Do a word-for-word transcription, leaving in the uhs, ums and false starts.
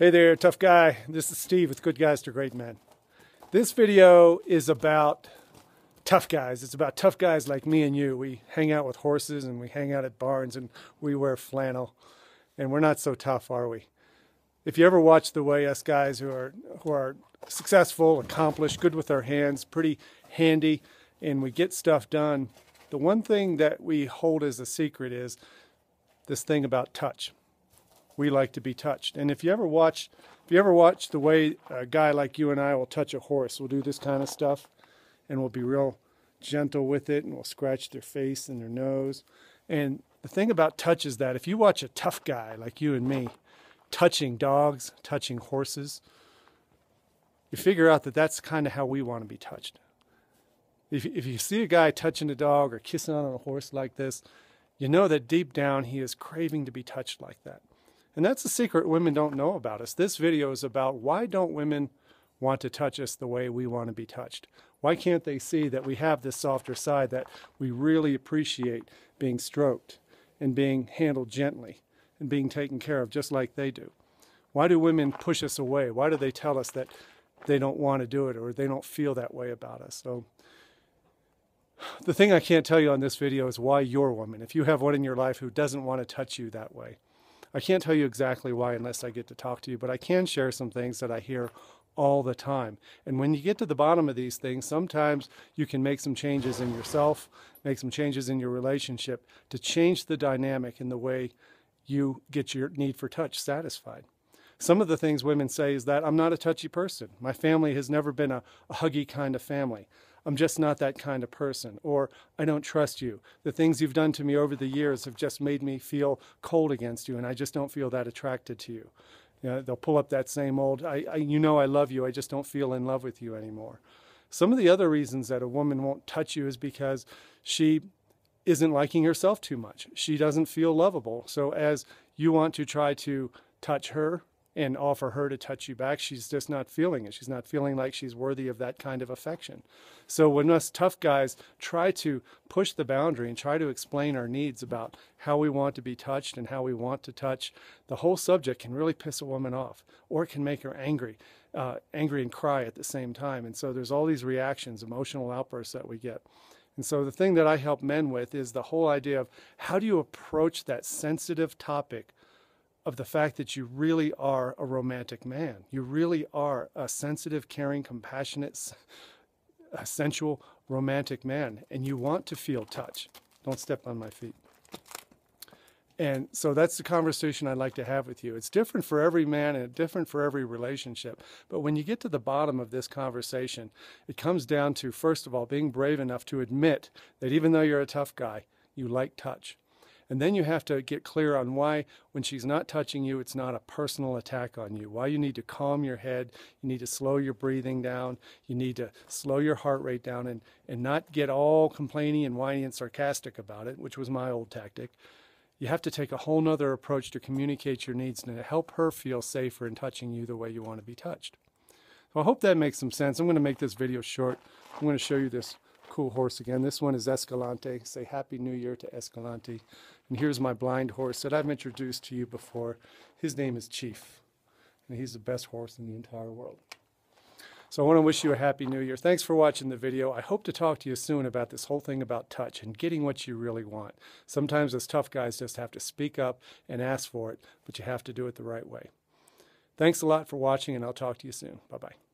Hey there, tough guy. This is Steve with Good Guys to Great Men. This video is about tough guys. It's about tough guys like me and you. We hang out with horses and we hang out at barns and we wear flannel. And we're not so tough, are we? If you ever watch the way us guys who are who are successful, accomplished, good with our hands, pretty handy, and we get stuff done, the one thing that we hold as a secret is this thing about touch. We like to be touched. And if you ever watch, if you ever watch the way a guy like you and I will touch a horse, we'll do this kind of stuff, and we'll be real gentle with it, and we'll scratch their face and their nose. And the thing about touch is that if you watch a tough guy like you and me touching dogs, touching horses, you figure out that that's kind of how we want to be touched. If, if you see a guy touching a dog or kissing on a horse like this, you know that deep down he is craving to be touched like that. And that's a secret women don't know about us. This video is about why don't women want to touch us the way we want to be touched? Why can't they see that we have this softer side, that we really appreciate being stroked and being handled gently and being taken care of just like they do? Why do women push us away? Why do they tell us that they don't want to do it or they don't feel that way about us? So the thing I can't tell you on this video is why you're a woman. If you have one in your life who doesn't want to touch you that way, I can't tell you exactly why unless I get to talk to you, but I can share some things that I hear all the time. And when you get to the bottom of these things, sometimes you can make some changes in yourself, make some changes in your relationship to change the dynamic in the way you get your need for touch satisfied. Some of the things women say is that I'm not a touchy person. My family has never been a, a huggy kind of family. I'm just not that kind of person. Or I don't trust you. The things you've done to me over the years have just made me feel cold against you, and I just don't feel that attracted to you. You know, they'll pull up that same old, I, I, you know I love you, I just don't feel in love with you anymore. Some of the other reasons that a woman won't touch you is because she isn't liking herself too much. She doesn't feel lovable. So as you want to try to touch her and offer her to touch you back, she's just not feeling it. She's not feeling like she's worthy of that kind of affection. So when us tough guys try to push the boundary and try to explain our needs about how we want to be touched and how we want to touch, the whole subject can really piss a woman off, or it can make her angry, uh, angry and cry at the same time. And so there's all these reactions, emotional outbursts that we get. And so the thing that I help men with is the whole idea of how do you approach that sensitive topic of the fact that you really are a romantic man. You really are a sensitive, caring, compassionate, a sensual, romantic man, and you want to feel touch. Don't step on my feet. And so that's the conversation I'd like to have with you. It's different for every man and different for every relationship. But when you get to the bottom of this conversation, it comes down to, first of all, being brave enough to admit that even though you're a tough guy, you like touch. And then you have to get clear on why, when she's not touching you, it's not a personal attack on you. Why you need to calm your head, you need to slow your breathing down, you need to slow your heart rate down and, and not get all complaining and whiny and sarcastic about it, which was my old tactic. You have to take a whole nother approach to communicate your needs and to help her feel safer in touching you the way you want to be touched. So I hope that makes some sense. I'm going to make this video short. I'm going to show you this cool horse again. This one is Escalante. Say Happy New Year to Escalante. And here's my blind horse that I've introduced to you before. His name is Chief, and he's the best horse in the entire world. So I want to wish you a Happy New Year. Thanks for watching the video. I hope to talk to you soon about this whole thing about touch and getting what you really want. Sometimes us tough guys just have to speak up and ask for it, but you have to do it the right way. Thanks a lot for watching, and I'll talk to you soon. Bye-bye.